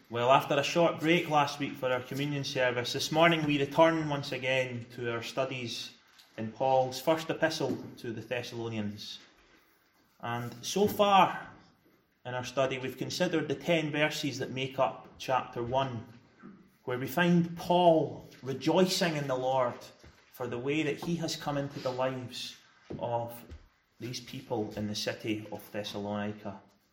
Well, after a short break last week for our communion service, this morning we return once again to our studies in Paul's first epistle to the Thessalonians. And so far in our study, we've considered the 10 verses that make up chapter 1, where we find Paul rejoicing in the Lord for the way that he has come into the lives of these people in the city of Thessalonica.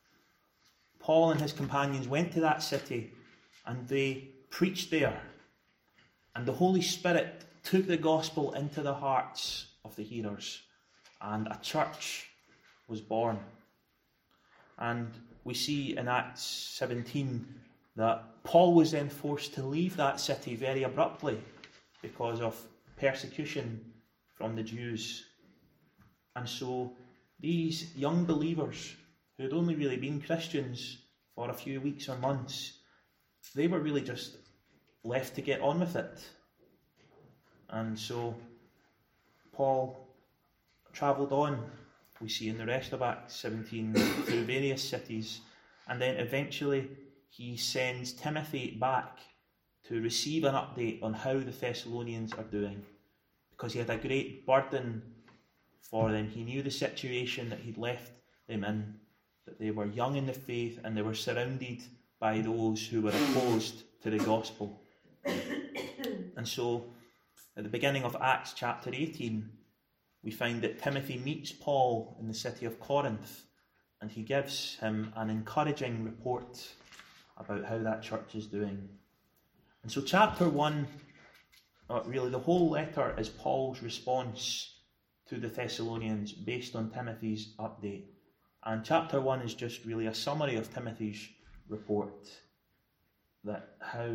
Paul and his companions went to that city and they preached there. And the Holy Spirit took the gospel into the hearts of the hearers. And a church was born. And we see in Acts 17 that Paul was then forced to leave that city very abruptly because of persecution from the Jews. And so these young believers who had only really been Christians for a few weeks or months, they were really just left to get on with it. And so Paul travelled on, we see in the rest of Acts 17, through various cities, and then eventually he sends Timothy back to receive an update on how the Thessalonians are doing, because he had a great burden for them. He knew the situation that he'd left them in, that they were young in the faith and they were surrounded by those who were opposed to the gospel. And so, at the beginning of Acts chapter 18, we find that Timothy meets Paul in the city of Corinth, and he gives him an encouraging report about how that church is doing. And so chapter 1, really the whole letter, is Paul's response to the Thessalonians based on Timothy's update. And chapter 1 is just really a summary of Timothy's report, that how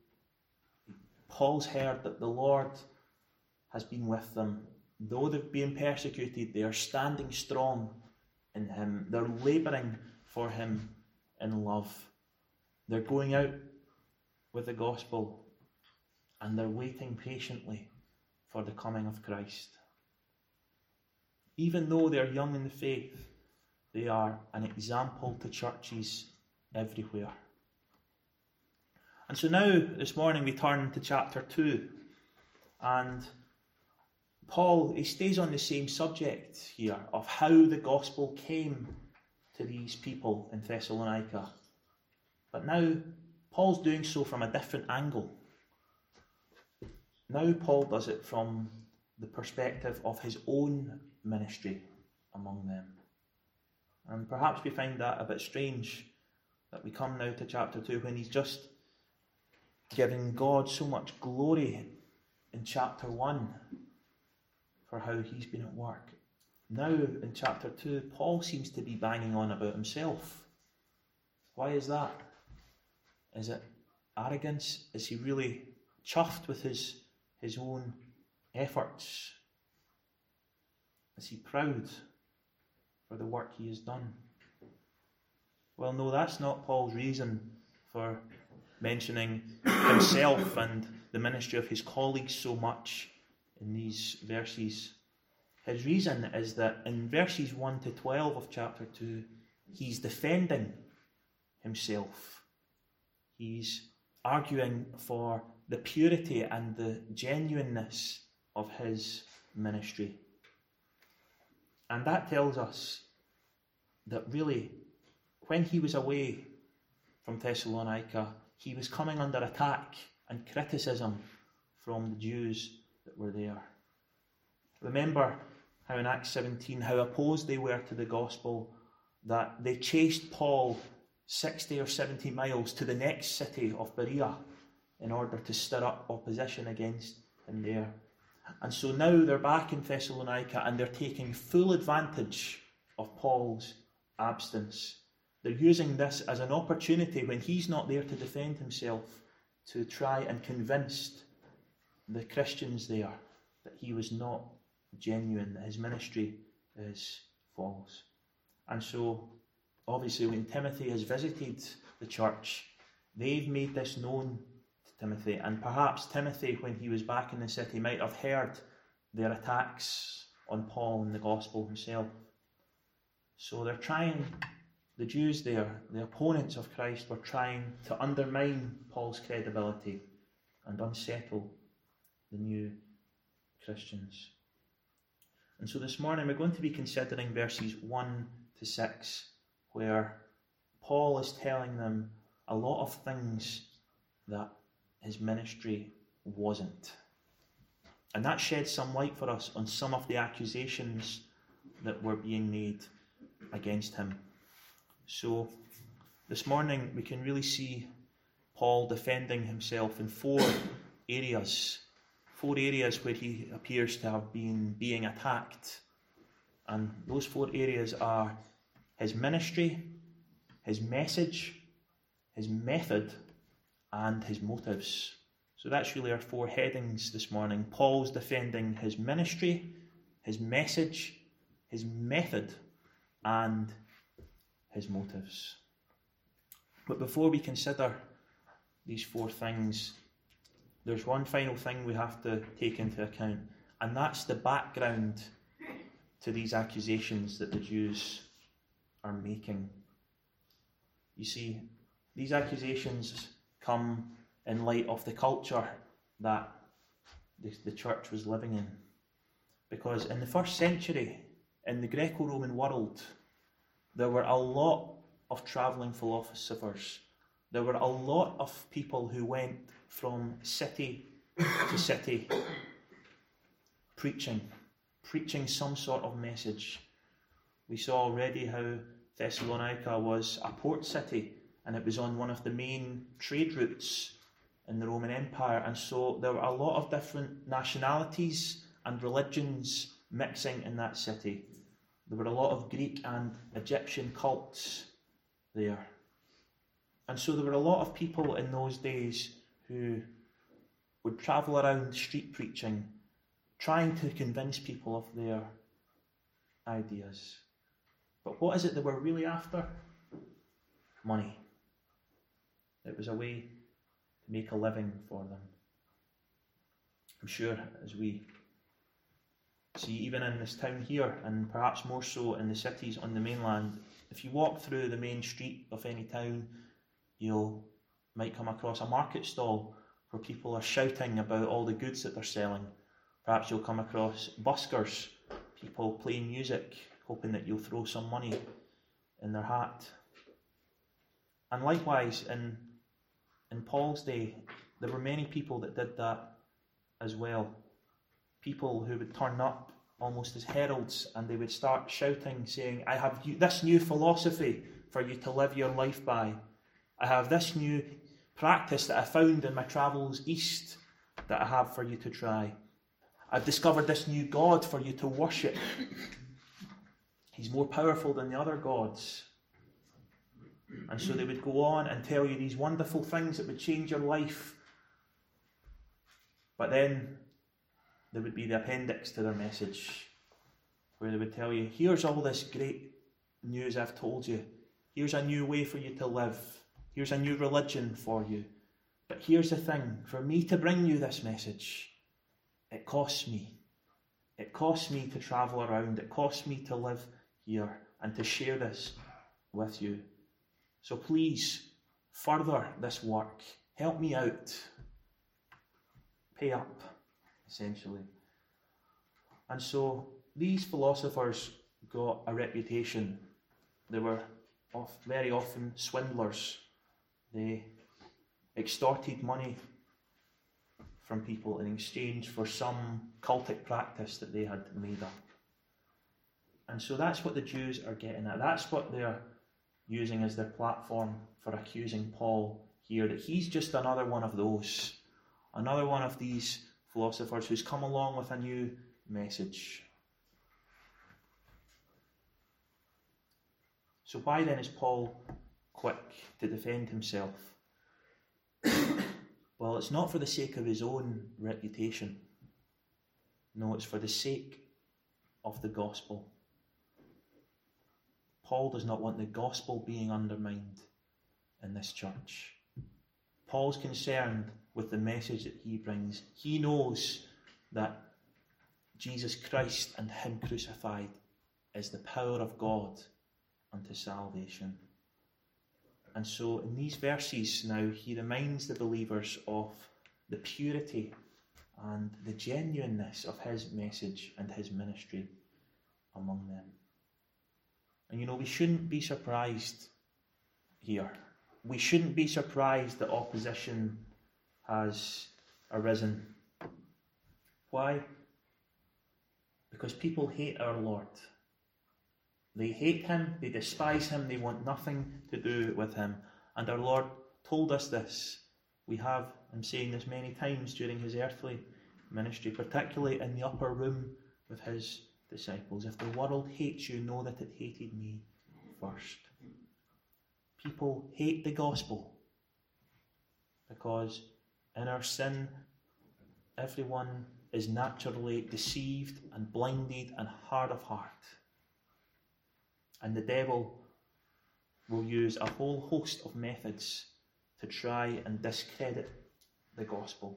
Paul's heard that the Lord has been with them. Though they've been persecuted, they are standing strong in him. They're labouring for him in love. They're going out with the gospel, and they're waiting patiently for the coming of Christ. Even though they're young in the faith, they are an example to churches everywhere. And so now, this morning, we turn to chapter 2. And Paul, he stays on the same subject here of how the gospel came to these people in Thessalonica. But now, Paul's doing so from a different angle. Now Paul does it from the perspective of his own ministry among them. And perhaps we find that a bit strange, that we come now to chapter 2 when he's just giving God so much glory in chapter 1 for how he's been at work. Now in chapter 2, Paul seems to be banging on about himself. Why is that? Is it arrogance? Is he really chuffed with his own efforts? Is he proud for the work he has done? Well, no, that's not Paul's reason for mentioning himself and the ministry of his colleagues so much in these verses. His reason is that in verses 1 to 12 of chapter 2, he's defending himself. He's arguing for the purity and the genuineness of his ministry. And that tells us that really, when he was away from Thessalonica, he was coming under attack and criticism from the Jews that were there. Remember how in Acts 17, how opposed they were to the gospel, that they chased Paul 60 or 70 miles to the next city of Berea in order to stir up opposition against him there. And so now they're back in Thessalonica and they're taking full advantage of Paul's absence. They're using this as an opportunity when he's not there to defend himself to try and convince the Christians there that he was not genuine, that his ministry is false. And so, obviously, when Timothy has visited the church, they've made this known to Timothy. And perhaps Timothy, when he was back in the city, might have heard their attacks on Paul and the gospel himself. So they're trying the Jews there, the opponents of Christ, were trying to undermine Paul's credibility and unsettle the new Christians. And so this morning we're going to be considering verses 1 to 6, where Paul is telling them a lot of things that his ministry wasn't. And that sheds some light for us on some of the accusations that were being made against him. So this morning we can really see Paul defending himself in four areas where he appears to have been being attacked. And those four areas are his ministry, his message, his method, and his motives. So that's really our four headings this morning. Paul's defending his ministry, his message, his method, and his motives. But before we consider these four things, there's one final thing we have to take into account, and that's the background to these accusations that the Jews are making. You see, these accusations come in light of the culture that the church was living in. Because in the first century, in the Greco-Roman world, there were a lot of travelling philosophers. There were a lot of people who went from city to city preaching some sort of message. We saw already how Thessalonica was a port city, and it was on one of the main trade routes in the Roman Empire, and so there were a lot of different nationalities and religions mixing in that city. There were a lot of Greek and Egyptian cults there. And so there were a lot of people in those days who would travel around street preaching, trying to convince people of their ideas. But what is it they were really after? Money. It was a way to make a living for them. I'm sure as we see even in this town here, and perhaps more so in the cities on the mainland, if you walk through the main street of any town, you might come across a market stall where people are shouting about all the goods that they're selling. Perhaps you'll come across buskers, people playing music, hoping that you'll throw some money in their hat. And likewise, in Paul's day, there were many people that did that as well. People who would turn up almost as heralds, and they would start shouting, saying, I have this new philosophy for you to live your life by. I have this new practice that I found in my travels east that I have for you to try. I've discovered this new God for you to worship. He's more powerful than the other gods. And so they would go on and tell you these wonderful things that would change your life. But then there would be the appendix to their message, where they would tell you, here's all this great news I've told you. Here's a new way for you to live. Here's a new religion for you. But here's the thing, for me to bring you this message, it costs me. It costs me to travel around. It costs me to live here and to share this with you. So please, further this work. Help me out. Pay up, essentially. And so these philosophers got a reputation. They were very often swindlers. They extorted money from people in exchange for some cultic practice that they had made up. And so that's what the Jews are getting at. That's what they're using as their platform for accusing Paul here, that he's just another one of those, another one of these philosophers who's come along with a new message. So why then is Paul quick to defend himself? Well, it's not for the sake of his own reputation. No, it's for the sake of the gospel. Paul does not want the gospel being undermined in this church. Paul's concerned with the message that he brings. He knows that Jesus Christ and him crucified is the power of God unto salvation. And so in these verses now, he reminds the believers of the purity and the genuineness of his message and his ministry among them. And we shouldn't be surprised here. We shouldn't be surprised that opposition has arisen. Why? Because people hate our Lord. They hate him, they despise him, they want nothing to do with him. And our Lord told us this. We have him saying this many times during his earthly ministry, particularly in the upper room with his disciples. If the world hates you, know that it hated me first. People hate the gospel because in our sin, everyone is naturally deceived and blinded and hard of heart. And the devil will use a whole host of methods to try and discredit the gospel.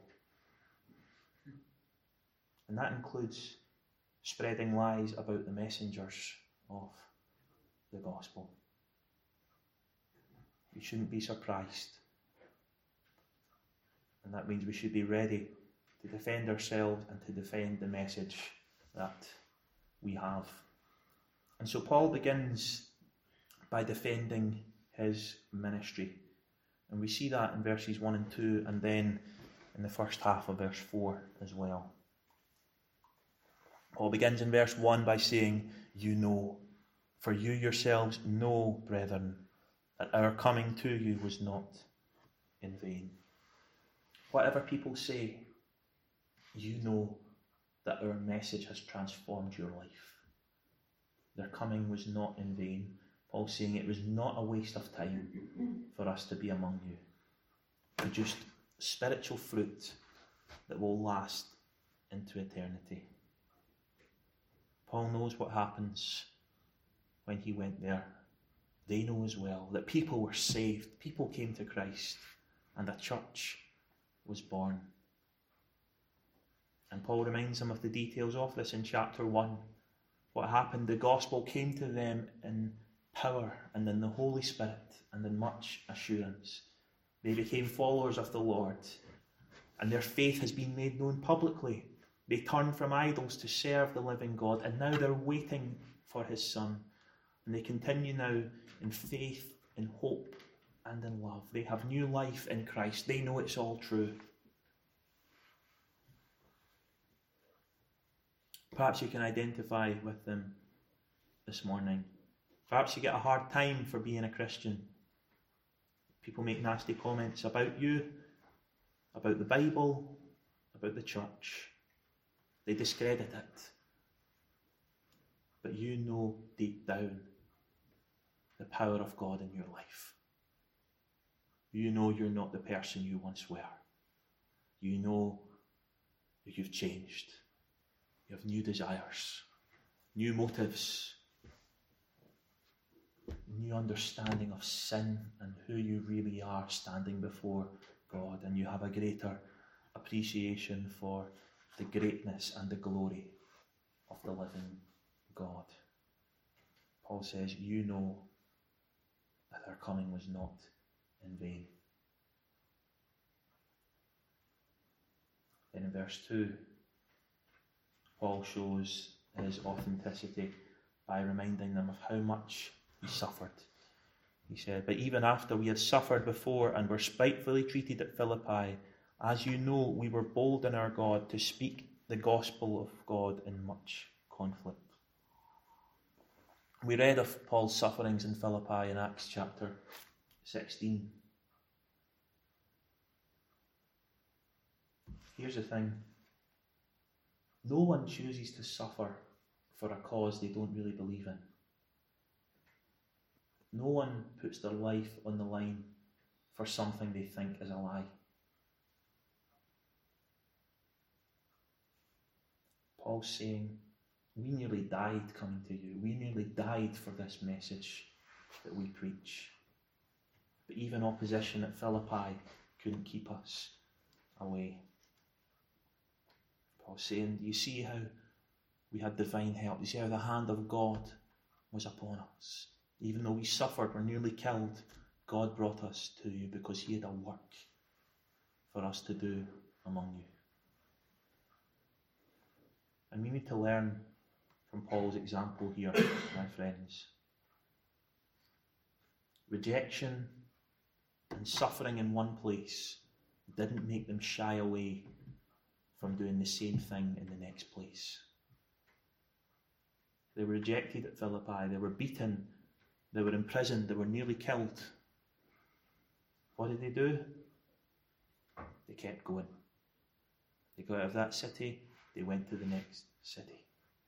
And that includes spreading lies about the messengers of the gospel. We shouldn't be surprised. And that means we should be ready to defend ourselves and to defend the message that we have. And so Paul begins by defending his ministry. And we see that in verses 1 and 2, and then in the first half of verse 4 as well. Paul begins in verse 1 by saying, "You know, for you yourselves know, brethren, that our coming to you was not in vain." Whatever people say, you know that our message has transformed your life. Their coming was not in vain. Paul's saying it was not a waste of time for us to be among you. Produced spiritual fruit that will last into eternity. Paul knows what happens when he went there. They know as well that people were saved, people came to Christ, and a church was born. And Paul reminds them of the details of this in chapter 1. What happened, the gospel came to them in power and in the Holy Spirit and in much assurance. They became followers of the Lord, and their faith has been made known publicly. They turned from idols to serve the living God, and now they're waiting for his Son. And they continue now in faith, in hope, and in love. They have new life in Christ. They know it's all true. Perhaps you can identify with them this morning. Perhaps you get a hard time for being a Christian. People make nasty comments about you, about the Bible, about the church. They discredit it. But you know deep down the power of God in your life. You know you're not the person you once were. You know that you've changed. You have new desires, new motives, new understanding of sin and who you really are standing before God, and you have a greater appreciation for the greatness and the glory of the living God. Paul says, you know that our coming was not in vain. Then in verse 2, Paul shows his authenticity by reminding them of how much he suffered. He said, "But even after we had suffered before and were spitefully treated at Philippi, as you know, we were bold in our God to speak the gospel of God in much conflict." We read of Paul's sufferings in Philippi in Acts chapter 16. Here's the thing. No one chooses to suffer for a cause they don't really believe in. No one puts their life on the line for something they think is a lie. Paul's saying, we nearly died coming to you. We nearly died for this message that we preach. But even opposition at Philippi couldn't keep us away. Paul's saying, do you see how we had divine help? Do you see how the hand of God was upon us? Even though we suffered, were nearly killed, God brought us to you because he had a work for us to do among you. And we need to learn from Paul's example here, my friends. Rejection and suffering in one place didn't make them shy away from doing the same thing in the next place. They were rejected at Philippi, they were beaten, they were imprisoned, they were nearly killed. What did they do? They kept going. They got out of that city, they went to the next city.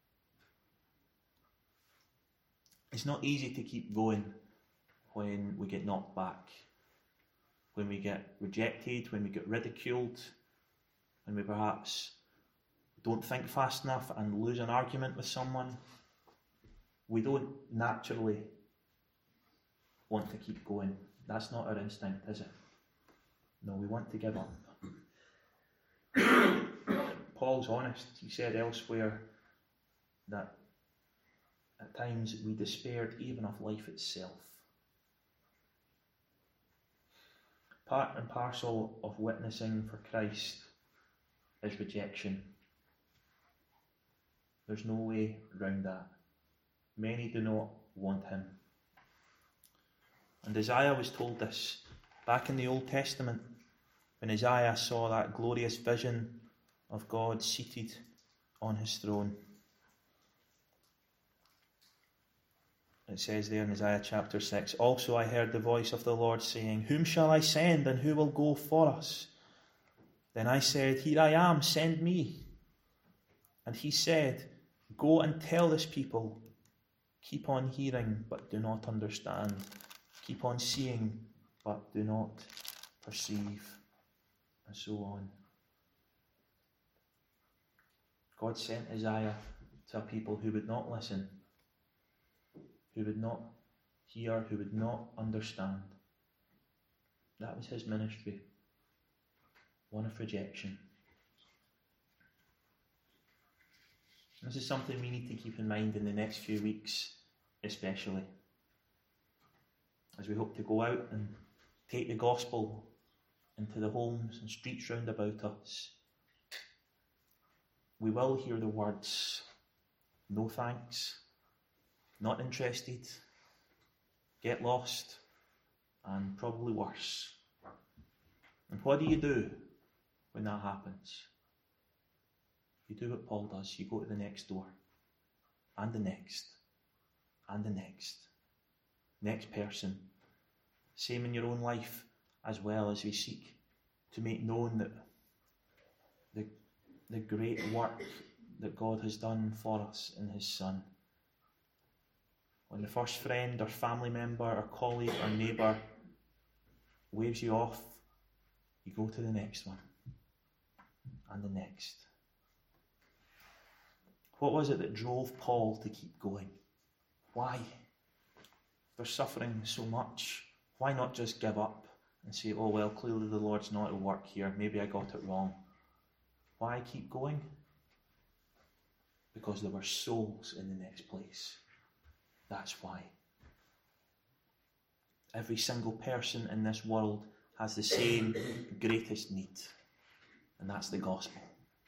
It's not easy to keep going when we get knocked back, when we get rejected, when we get ridiculed, when we perhaps don't think fast enough and lose an argument with someone. We don't naturally want to keep going. That's not our instinct, is it? No, we want to give up. Paul's honest. He said elsewhere that at times we despaired even of life itself. Part and parcel of witnessing for Christ is rejection. There's no way round that. Many do not want him. And Isaiah was told this back in the Old Testament, when Isaiah saw that glorious vision of God seated on his throne. It says there in Isaiah chapter 6, "Also I heard the voice of the Lord saying, 'Whom shall I send, and who will go for us?' Then I said, 'Here I am, send me.' And he said, 'Go and tell this people, keep on hearing, but do not understand. Keep on seeing, but do not perceive.'" And so on. God sent Isaiah to a people who would not listen, who would not hear, who would not understand. That was his ministry, one of rejection. This is something we need to keep in mind in the next few weeks, especially, as we hope to go out and take the gospel into the homes and streets round about us. We will hear the words, "No thanks," "not interested," "get lost," and probably worse. And what do you do when that happens? You do what Paul does. You go to the next door, and the next, and the next. Next person. Same in your own life as well, as we seek to make known that the great work that God has done for us in his Son. When the first friend or family member or colleague or neighbour waves you off, you go to the next one and the next. What was it that drove Paul to keep going? Why? They're suffering so much. Why not just give up and say, "Oh well, clearly the Lord's not at work here. Maybe I got it wrong." Why keep going? Because there were souls in the next place. That's why. Every single person in this world has the same greatest need, and that's the gospel.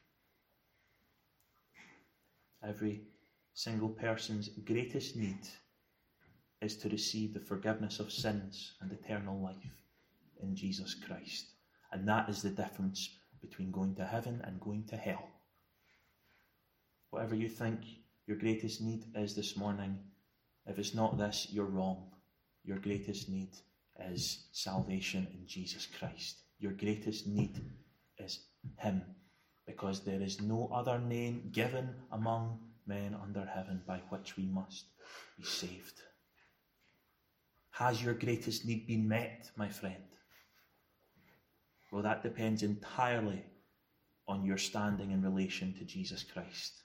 Every single person's greatest need is to receive the forgiveness of sins and eternal life in Jesus Christ. And that is the difference between going to heaven and going to hell. Whatever you think your greatest need is this morning, if it's not this, you're wrong. Your greatest need is salvation in Jesus Christ. Your greatest need is him, because there is no other name given among men under heaven by which we must be saved. Has your greatest need been met, my friend? Well, that depends entirely on your standing in relation to Jesus Christ.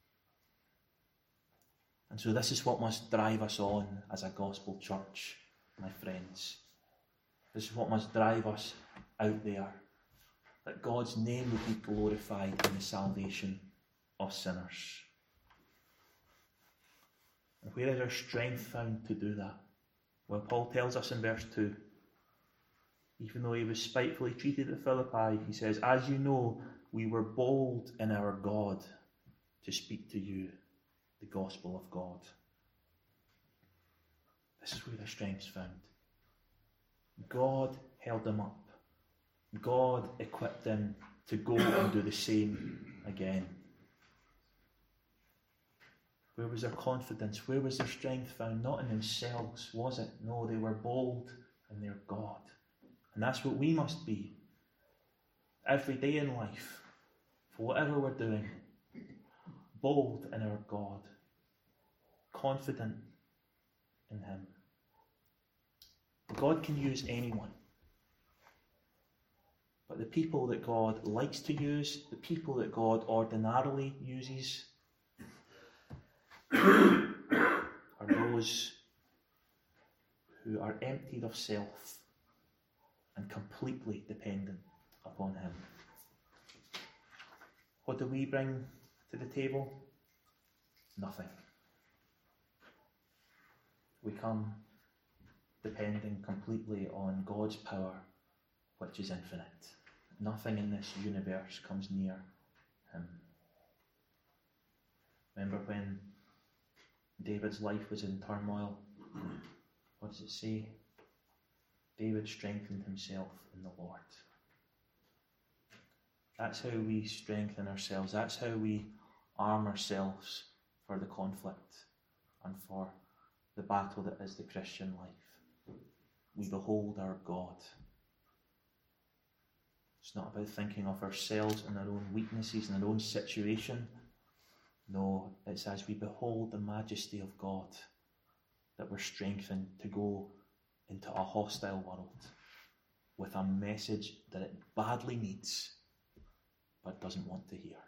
And so this is what must drive us on as a gospel church, my friends. This is what must drive us out there, that God's name would be glorified in the salvation of sinners. And where is our strength found to do that? Well, Paul tells us in verse 2, Even though he was spitefully treated at Philippi, he says, as you know, we were bold in our God to speak to you the gospel of God. This is where the strength's found. God held him up. God equipped him to go and do the same again. Where was their confidence? Where was their strength found? Not in themselves, was it? No, they were bold in their God. And that's what we must be. Every day in life, for whatever we're doing, bold in our God, confident in him. God can use anyone. But the people that God likes to use, the people that God ordinarily uses, are those who are emptied of self and completely dependent upon him. What do we bring to the table? Nothing. We come depending completely on God's power, which is infinite. Nothing in this universe comes near him. Remember when David's life was in turmoil? What does it say? David strengthened himself in the Lord. That's how we strengthen ourselves. That's how we arm ourselves for the conflict and for the battle that is the Christian life. We behold our God. It's not about thinking of ourselves and our own weaknesses and our own situation. No, it's as we behold the majesty of God that we're strengthened to go into a hostile world with a message that it badly needs but doesn't want to hear.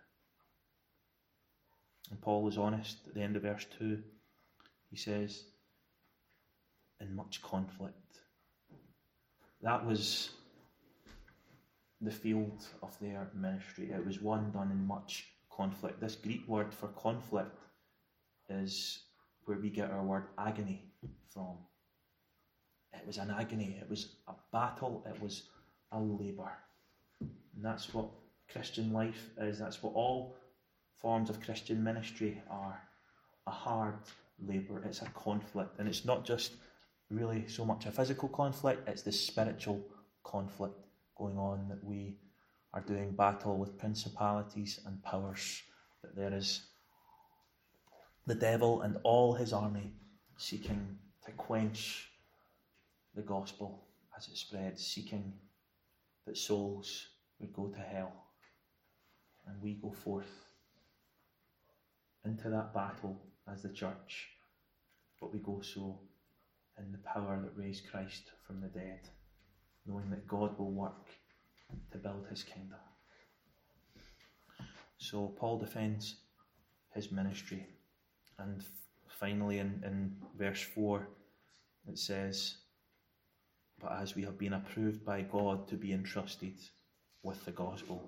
And Paul is honest at the end of verse 2. He says, in much conflict. That was the field of their ministry. It was one done in much conflict. This Greek word for conflict is where we get our word agony from. It was an agony. It was a battle. It was a labour. And that's what Christian life is. That's what all forms of Christian ministry are. A hard labour. It's a conflict. And it's not just really so much a physical conflict. It's the spiritual conflict going on, that we are doing battle with principalities and powers, that there is the devil and all his army seeking to quench the gospel as it spreads, seeking that souls would go to hell. And we go forth into that battle as the church, but we go so in the power that raised Christ from the dead, knowing that God will work to build his kingdom. So Paul defends his ministry. And finally in verse 4 it says, but as we have been approved by God to be entrusted with the gospel.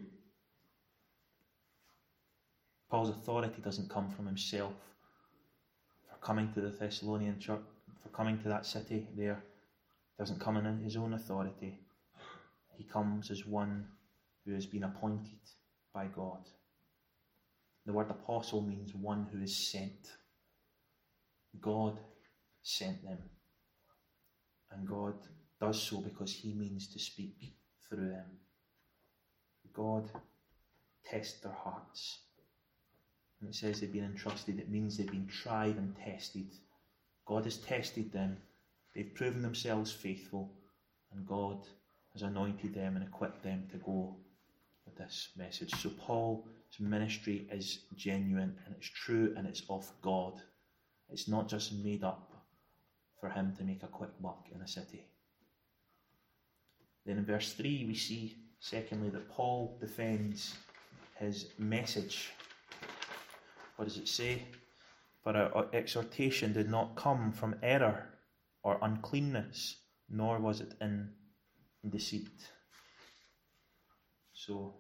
Paul's authority doesn't come from himself for coming to the Thessalonian church, for coming to that city there. Doesn't come in his own authority. He comes as one who has been appointed by God. The word apostle means one who is sent. God sent them. And God does so because he means to speak through them. God tests their hearts. And it says they've been entrusted. It means they've been tried and tested. God has tested them. They've proven themselves faithful. And God has anointed them and equipped them to go with this message. So Paul's ministry is genuine and it's true and it's of God. It's not just made up for him to make a quick buck in a city. Then in verse 3 we see, secondly, that Paul defends his message. What does it say? For our exhortation did not come from error or uncleanness, nor was it in deceit. So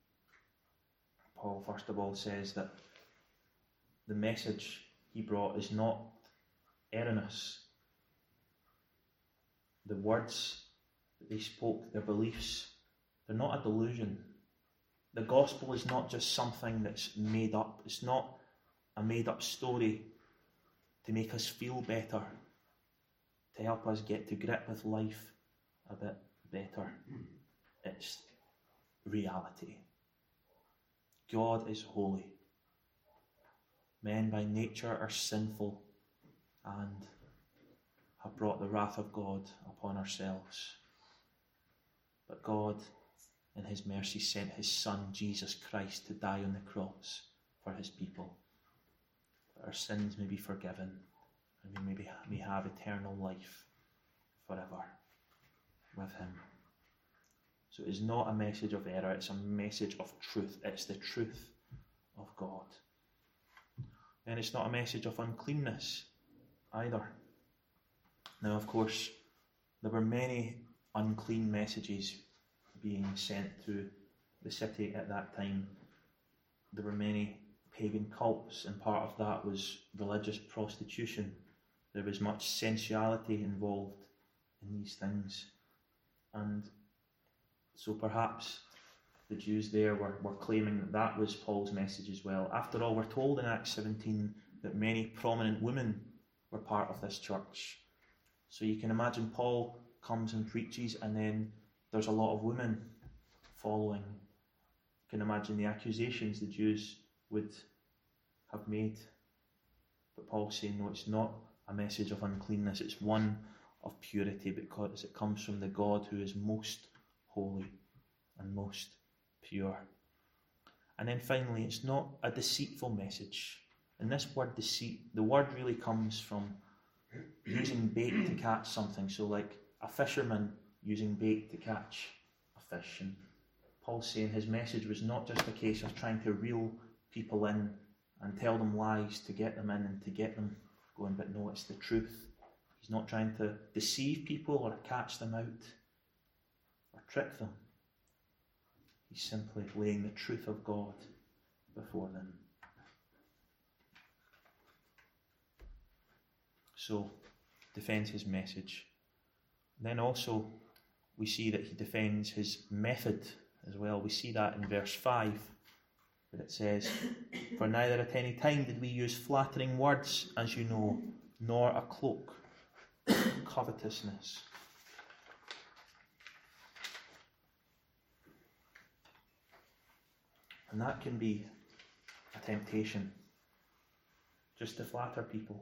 Paul first of all says that the message he brought is not erroneous. The words that they spoke, their beliefs, they're not a delusion. The gospel is not just something that's made up. It's not a made-up story to make us feel better, to help us get to grip with life a bit better. It's reality. God is holy. Men by nature are sinful and have brought the wrath of God upon ourselves. But God, in his mercy, sent his Son, Jesus Christ, to die on the cross for his people, that our sins may be forgiven and we may have eternal life forever with him. So it is not a message of error, it's a message of truth. It's the truth of God. And it's not a message of uncleanness either. Now, of course, there were many unclean messages being sent through the city at that time. There were many pagan cults, and part of that was religious prostitution. There was much sensuality involved in these things. And so perhaps the Jews there were claiming that that was Paul's message as well. After all, we're told in Acts 17 that many prominent women were part of this church. So you can imagine Paul comes and preaches, and then there's a lot of women following. You can imagine the accusations the Jews would have made. But Paul's saying, no, it's not a message of uncleanness, it's one of purity, because it comes from the God who is most holy and most pure. And then finally, it's not a deceitful message. And this word deceit, the word really comes from using bait to catch something. So like a fisherman using bait to catch a fish. And Paul's saying his message was not just a case of trying to reel people in and tell them lies to get them in and to get them going, but no, it's the truth. He's not trying to deceive people or catch them out or trick them. He's simply laying the truth of God before them. So, defends his message. Then also, we see that he defends his method as well. We see that in verse 5, where it says, "For neither at any time did we use flattering words, as you know, nor a cloak of covetousness." And that can be a temptation, just to flatter people.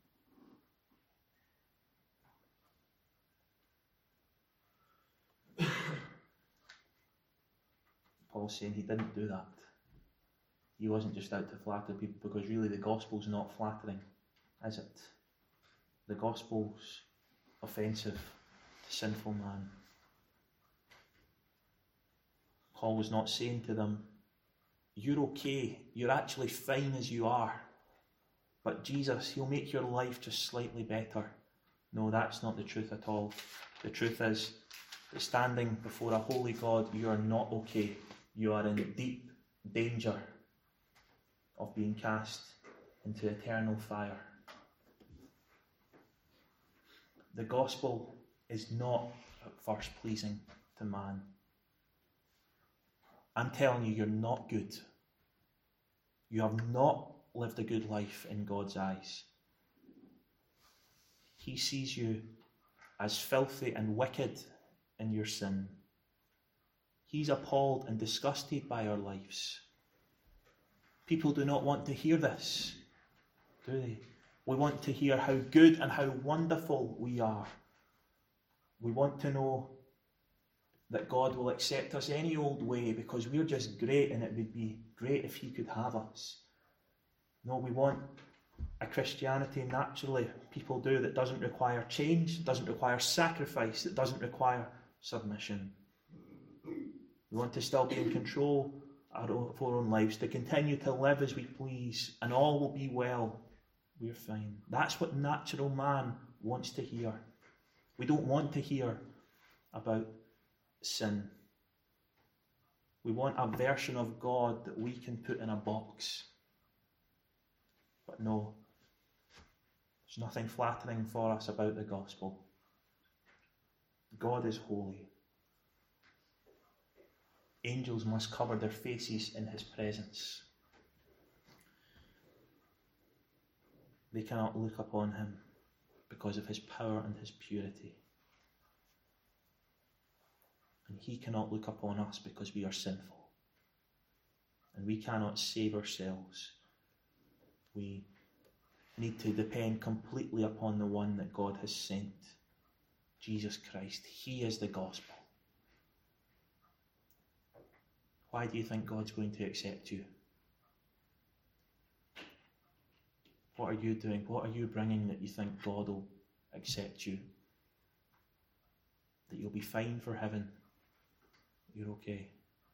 Paul's saying he didn't do that. He wasn't just out to flatter people, because really the gospel's not flattering, is it? The gospel's offensive to sinful man. Paul was not saying to them, you're okay, you're actually fine as you are, but Jesus, he'll make your life just slightly better. No, that's not the truth at all. The truth is that standing before a holy God, you are not okay. You are in deep danger of being cast into eternal fire. The gospel is not at first pleasing to man. I'm telling you, you're not good. You have not lived a good life in God's eyes. He sees you as filthy and wicked in your sin. He's appalled and disgusted by our lives. People do not want to hear this, do they? We want to hear how good and how wonderful we are. We want to know that God will accept us any old way because we're just great and it would be great if he could have us. No, we want a Christianity naturally people do that doesn't require change, doesn't require sacrifice, that doesn't require submission. We want to still be in control of our own lives, to continue to live as we please, and all will be well. We're fine. That's what natural man wants to hear. We don't want to hear about sin. We want a version of God that we can put in a box. But no, there's nothing flattering for us about the gospel. God is holy. Angels must cover their faces in his presence. They cannot look upon him because of his power and his purity. And he cannot look upon us because we are sinful. And we cannot save ourselves. We need to depend completely upon the one that God has sent, Jesus Christ. He is the gospel. Why do you think God's going to accept you? What are you doing? What are you bringing that you think God will accept you? That you'll be fine for heaven? You're okay?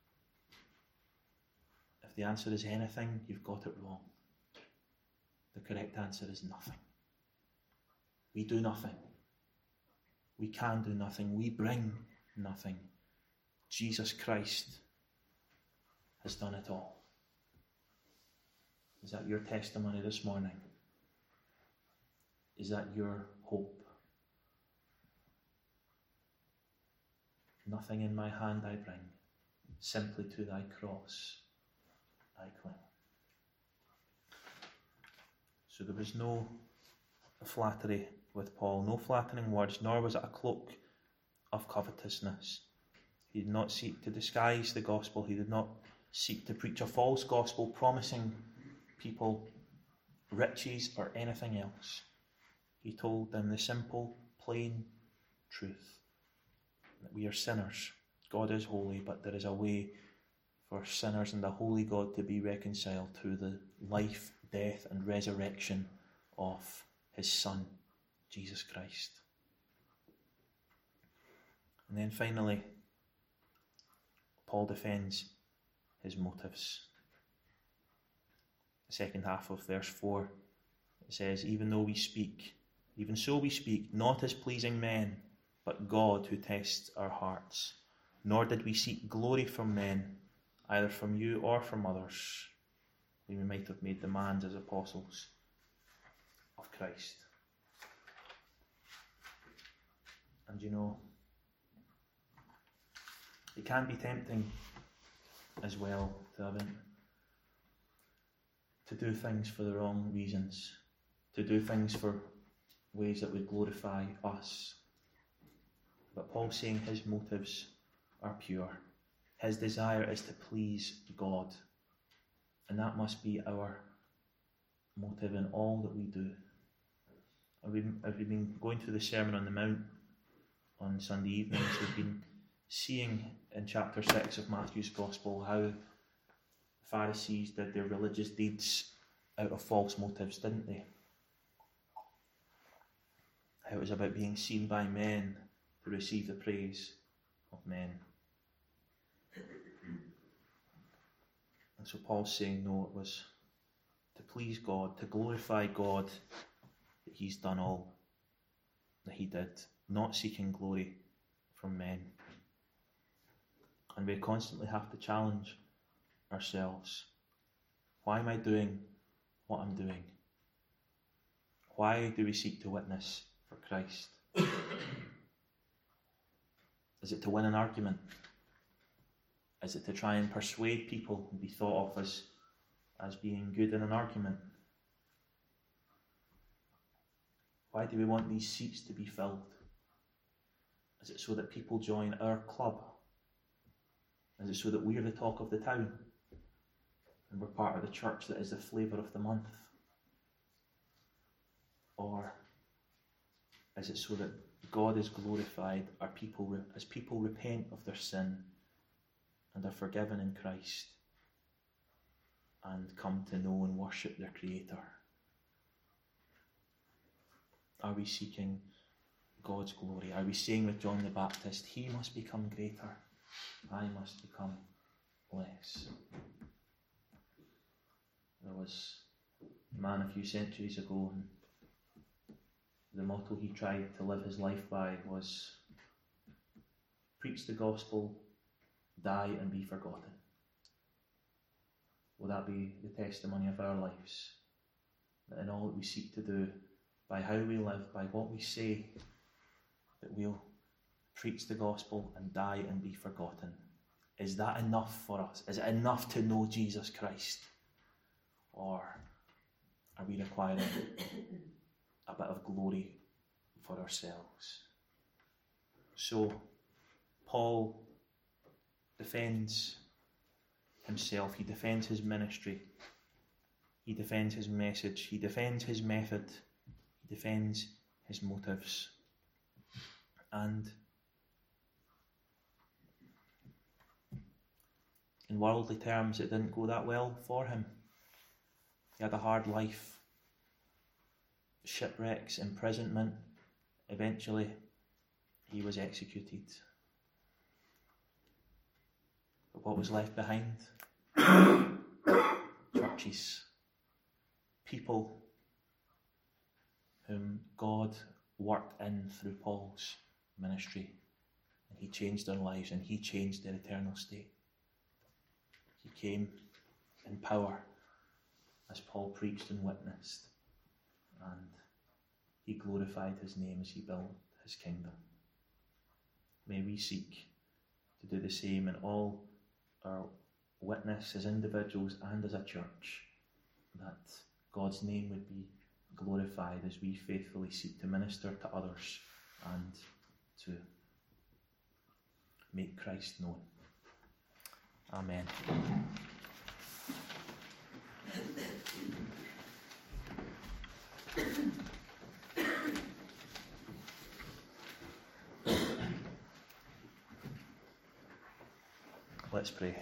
If the answer is anything, you've got it wrong. The correct answer is nothing. We do nothing. We can do nothing. We bring nothing. Jesus Christ has done it all. Is that your testimony this morning? Is that your hope? Nothing in my hand I bring, simply to thy cross I cling. So there was no flattery with Paul, no flattering words, nor was it a cloak of covetousness. He did not seek to disguise the gospel. He did not seek to preach a false gospel, promising people riches or anything else. He told them the simple, plain truth, that we are sinners. God is holy, but there is a way for sinners and a holy God to be reconciled through the life, death and resurrection of his Son, Jesus Christ. And then finally, Paul defends his motives. The second half of verse 4, it says, even so we speak, not as pleasing men, but God who tests our hearts. Nor did we seek glory from men, either from you or from others. We might have made demands as apostles of Christ. And you know, it can be tempting as well to do things for the wrong reasons, to do things for ways that would glorify us. But Paul's saying his motives are pure. His desire is to please God. And that must be our motive in all that we do. As we've been going through the Sermon on the Mount on Sunday evenings, we've been seeing in chapter 6 of Matthew's Gospel how the Pharisees did their religious deeds out of false motives, didn't they? How it was about being seen by men to receive the praise of men. And so Paul's saying, no, it was to please God, to glorify God, that he's done all that he did, not seeking glory from men. And we constantly have to challenge ourselves. Why am I doing what I'm doing? Why do we seek to witness for Christ? Is it to win an argument? Is it to try and persuade people and be thought of as being good in an argument? Why do we want these seats to be filled? Is it so that people join our club? Is it so that we're the talk of the town and we're part of the church that is the flavour of the month? Or is it so that God is glorified as people repent of their sin and are forgiven in Christ and come to know and worship their Creator? Are we seeking God's glory? Are we saying with John the Baptist, he must become greater, I must become less? There was a man a few centuries ago, and the motto he tried to live his life by was, preach the gospel, die and be forgotten. Will that be the testimony of our lives? That in all that we seek to do, by how we live, by what we say, that we'll preach the gospel and die and be forgotten. Is that enough for us? Is it enough to know Jesus Christ? Or are we requiring a bit of glory for ourselves? So, Paul defends himself, he defends his ministry, he defends his message, he defends his method, he defends his motives. And in worldly terms, it didn't go that well for him. He had a hard life, shipwrecks, imprisonment. Eventually, he was executed. But what was left behind? Churches, people whom God worked in through Paul's ministry, and he changed their lives and he changed their eternal state. He came in power as Paul preached and witnessed, and he glorified his name as he built his kingdom. May we seek to do the same in all our witness as individuals and as a church, that God's name would be glorified as we faithfully seek to minister to others and to make Christ known. Amen. Let's pray.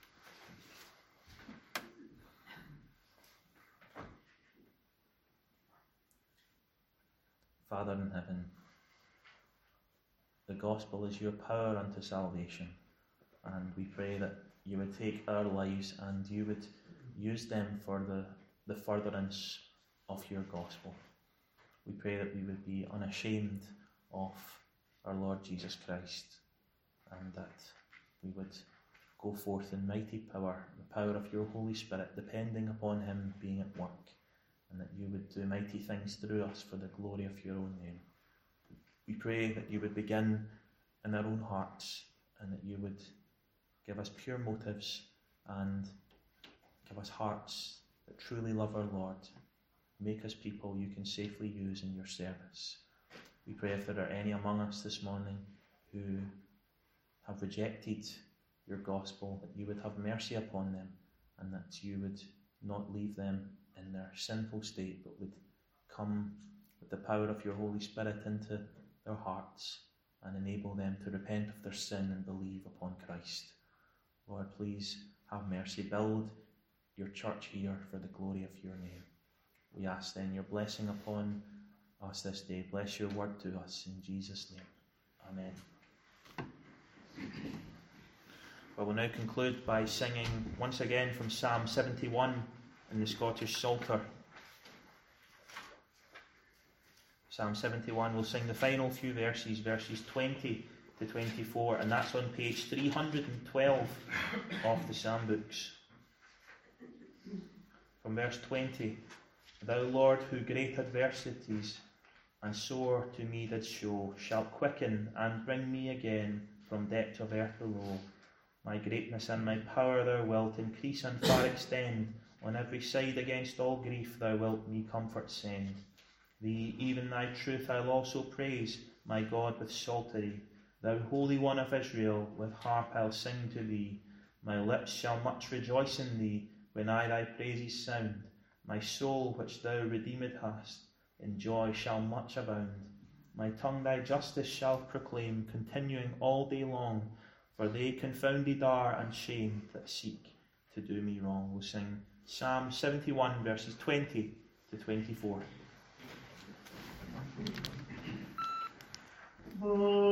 Father in heaven, the gospel is your power unto salvation, and we pray that you would take our lives and you would use them for the furtherance of your gospel. We pray that we would be unashamed of our Lord Jesus Christ, and that we would go forth in mighty power, the power of your Holy Spirit, depending upon him being at work, and that you would do mighty things through us for the glory of your own name. We pray that you would begin in our own hearts, and that you would give us pure motives and give us hearts that truly love our Lord. Make us people you can safely use in your service. We pray if there are any among us this morning who have rejected your gospel, that you would have mercy upon them, and that you would not leave them in their sinful state, but would come with the power of your Holy Spirit into their hearts and enable them to repent of their sin and believe upon Christ. Lord, please have mercy. Build your church here for the glory of your name. We ask then your blessing upon us this day. Bless your word to us in Jesus' name. Amen. Well, we'll now conclude by singing once again from Psalm 71 in the Scottish Psalter. Psalm 71, we'll sing the final few verses, verses 20 to 24, and that's on page 312 of the Psalm books. From verse 20, Thou, Lord, who great adversities and sore to me did show, shalt quicken and bring me again from depths of earth below. My greatness and my power thou wilt increase and far extend. On every side against all grief thou wilt me comfort send. Thee, even thy truth, I'll also praise, my God, with psaltery. Thou Holy One of Israel, with harp I'll sing to thee. My lips shall much rejoice in thee, when I thy praises sound. My soul, which thou redeemed hast, in joy shall much abound. My tongue thy justice shall proclaim, continuing all day long, for they confounded are and shamed that seek to do me wrong. We'll sing Psalm 71, verses 20 to 24.